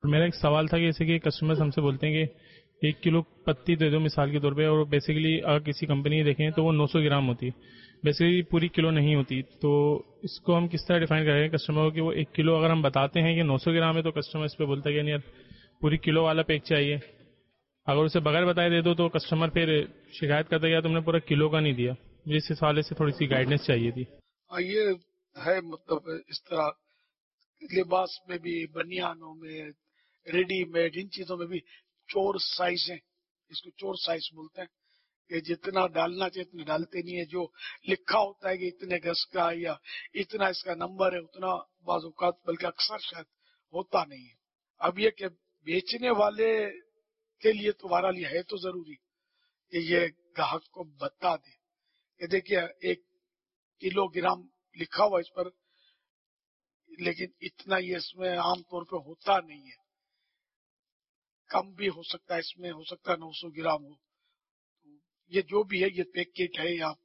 میرا ایک سوال تھا کہ جیسے کہ کسٹمرز ہم سے بولتے ہیں کہ 1 کلو پتی دے دو مثال کے طور پہ، اور بیسیکلی اگر کسی کمپنی دیکھیں تو وہ 900 گرام ہوتی ہے، بیسیکلی پوری کلو نہیں ہوتی. تو اس کو ہم کس طرح ڈیفائن کریں گے کسٹمر کو کہ وہ 1 کلو اگر ہم بتاتے ہیں کہ 900 گرام ہے تو کسٹمر اس پہ بولتا ہے کہ نہیں یار پوری کلو والا پیک چاہیے. اگر اسے بغیر بتائے دے دو تو کسٹمر پھر شکایت کرتا ہے کہ تم نے پورا کلو کا نہیں دیا. اس حوالے سے تھوڑی سی گائیڈنس چاہیے تھی. یہ ہے مطلب اس طرح لباس میں بھی، بنیانوں میں، ریڈی میڈ، ان چیزوں میں بھی چور سائز ہیں. اس کو چور سائز بولتے ہیں کہ جتنا ڈالنا چاہیے اتنا ڈالتے نہیں ہے. جو لکھا ہوتا ہے کہ اتنے گز کا یا اتنا اس کا نمبر ہے، اتنا بعض اوقات بلکہ اکثر شاید ہوتا نہیں ہے. اب یہ کہ بیچنے والے کے لیے تمہارا لیے ہے تو ضروری کہ یہ گاہک کو بتا دے کہ دیکھیے 1 کلو گرام لکھا ہوا اس پر، لیکن اتنا یہ اس میں عام طور پہ ہوتا نہیں ہے، کم بھی ہو سکتا ہے، اس میں ہو سکتا ہے 900 گرام ہو. یہ جو بھی ہے یہ پیکٹ ہے، آپ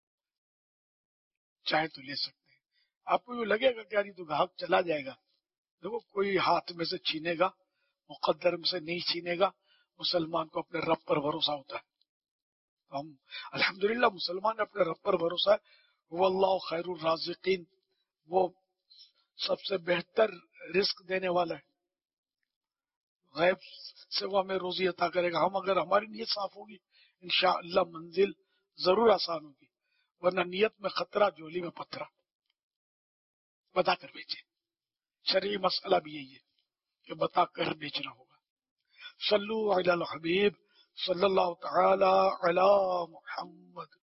چاہے تو لے سکتے ہیں. آپ کو یہ لگے گا کہ یار یہ تو گاہک چلا جائے گا. دیکھو کوئی ہاتھ میں سے چھینے گا، مقدر میں سے نہیں چھینے گا. مسلمان کو اپنے رب پر بھروسہ ہوتا ہے. ہم الحمدللہ مسلمان اپنے رب پر بھروسہ ہے. واللہ خیر الرازقین، وہ سب سے بہتر رزق دینے والا ہے. غیب سے وہ ہمیں روزی عطا کرے گا. ہم اگر ہماری نیت صاف ہوگی انشاءاللہ منزل ضرور آسان ہوگی، ورنہ نیت میں خطرہ جولی میں پتھرا. بتا کر بیچے. شرعی مسئلہ بھی یہی ہے کہ بتا کر بیچنا ہوگا. صلو علی الحبیب صلی اللہ تعالی علی محمد.